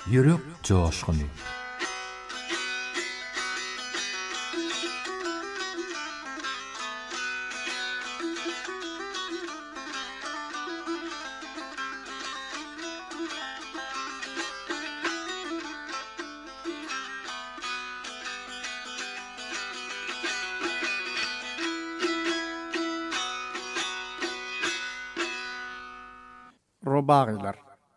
Yürek coşkunu. Robağılar.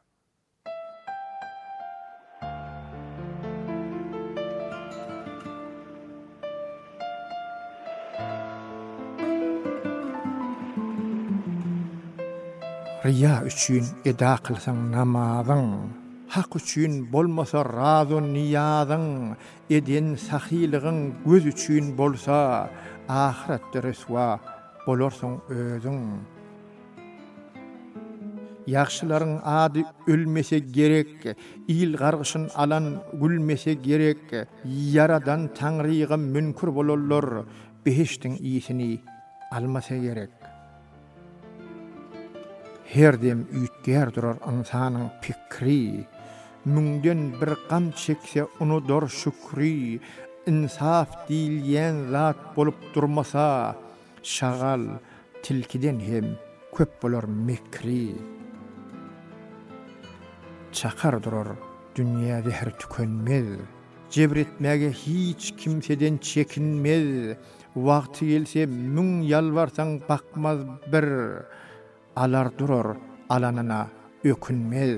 Riya üçün eda kılsan namazın, hak üçün bolmasa razı niyazın, edin sahiliğin göz üçün bolsa, ahirette resva bolorsun özün. Yaxşıların adı ölmese gerek, il gargışın alan gülmese gerek, yaradan Tanrı'ya münkür bolollar, behiştin iyisini almasa gerek. Her dem ütger durar insanın fikri, münden bir gam çekse onu dor şükri, insaf diyen zat bolup durmasa, şagal tilkiden hem köp bolor mekri. Çakar durar dünyada her tükenmez, cebretmege hiç kimseden çekinmez, vakti gelse mün yalvarsan bakmaz bir, alar durur alanına ökünmez.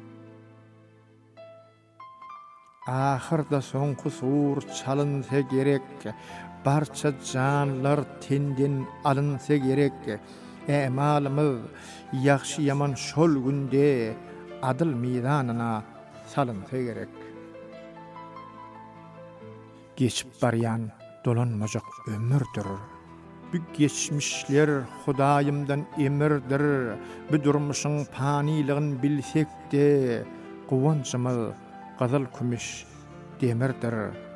Ahırda son kusur çalınsa gerek, barça canlar tenden alınsa gerek, emalımız yaxşı yaman şol günde adıl meydanına salınsa gerek. Geçip baryan dolanmacak ömürdür. Bu geçmişler Hudayımdan emirdir. Bu durmuşun paniliğin bilsek de kuvancımız gazal kümüş demirdir.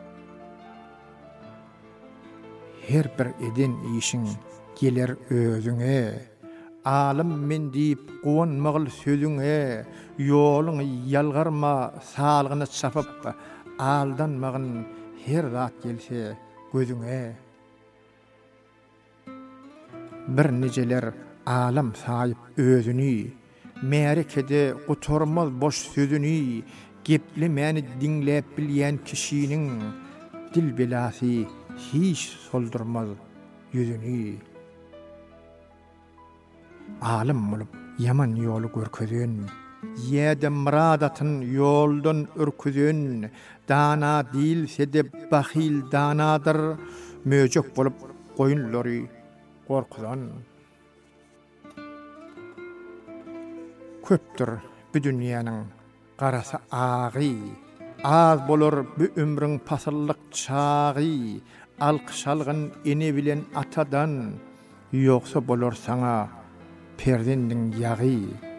Her bir edin işin gelir özüne, alim men deyip kuvanmağıl sözüne, yolunu yalgarma sağlığını çapıp aldanmağın her zat gelse gözüne. Bir niceler alam sahip özünü, merikede kutormaz boş sözünü, gepli meni dinlep bilyen kişinin dil belası hiç soldurmaz yüzünü. Alim olup yaman yolu görküzün, yede mıradatın yoldan ürküzün, dana değilse de bahil danadır, möcük bolup koyunları korkudan. Köptür bu dünyanın qarası ağı, az bolur bu ömrün pasıllık çağı, alqışalğın ene bilen atadan, yoksa bolur sana perdendin yağı.